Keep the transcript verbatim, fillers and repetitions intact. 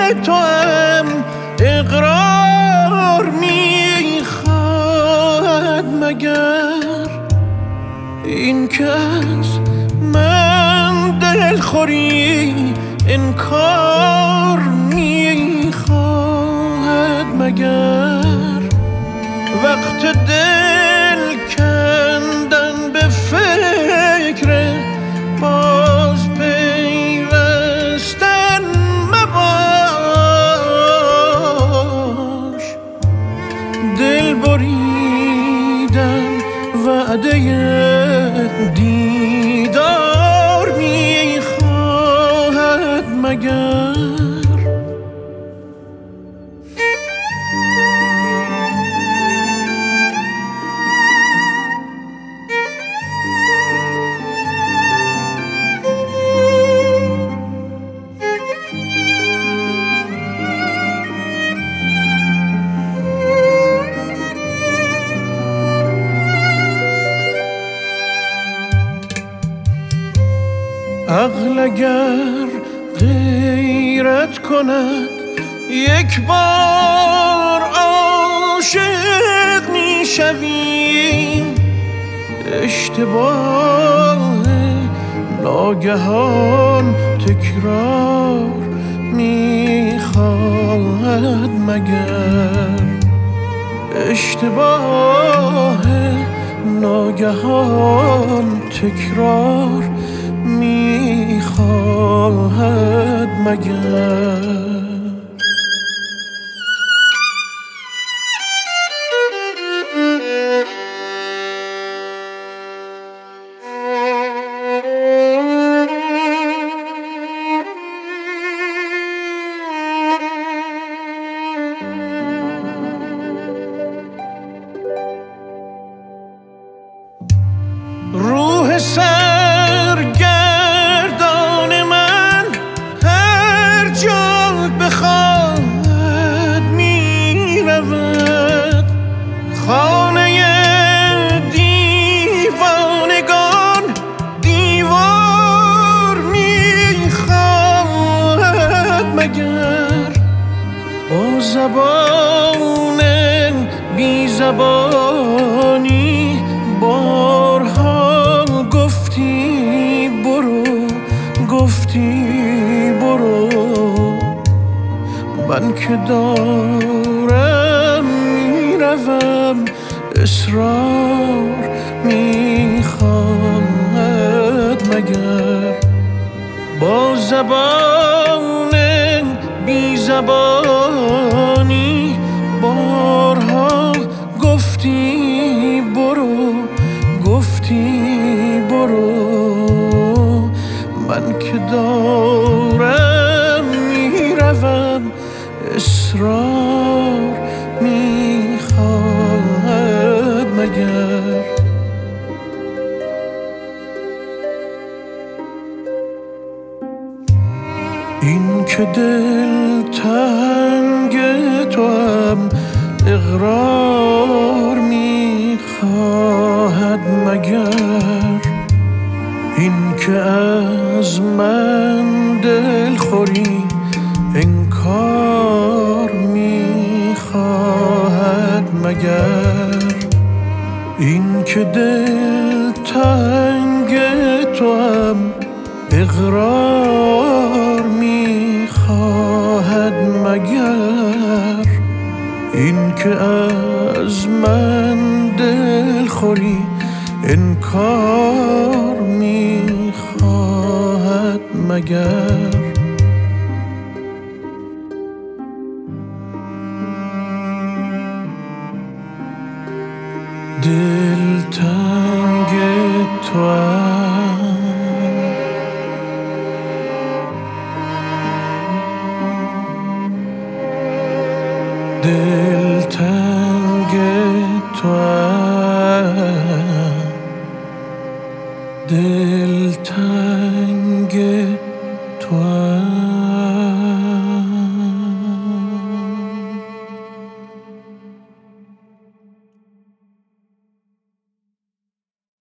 تو هم اقرار میخواد مگر این که از من دلخوری انکار میخواد مگر وقت دل کندن به فکر باز پیوستن مباش دل بریدن وعده دیدار میخواهد مگر عقل اگر غیرت کند یک بار عاشق میشویم اشتباه ناگهان تکرار میخواهد مگر اشتباه ناگهان تکرار میخواهد مگر روح سرگردان من هر جا بخواهد می رود خانه دیوانگان دیوار می خواهد مگر با زبان بی زبانی بارها گفتی برو گفتی برو من که دارم میروم اصرار میخواهد مگر با زبان بی زبانی بارها گفتی برو گفتی برو من که دارم میروم اصرار میخواهد مگر این که دل تنگ تو هم اقرار میخواهد مگر این که از من دلخوری انکار میخواهد مگر این که دل تنگ تو هم اقرار میخواهد مگر این که از من دلخوری انکار میخواهد مگر دل تنگ تو دل تنگ تو دل تنگ تو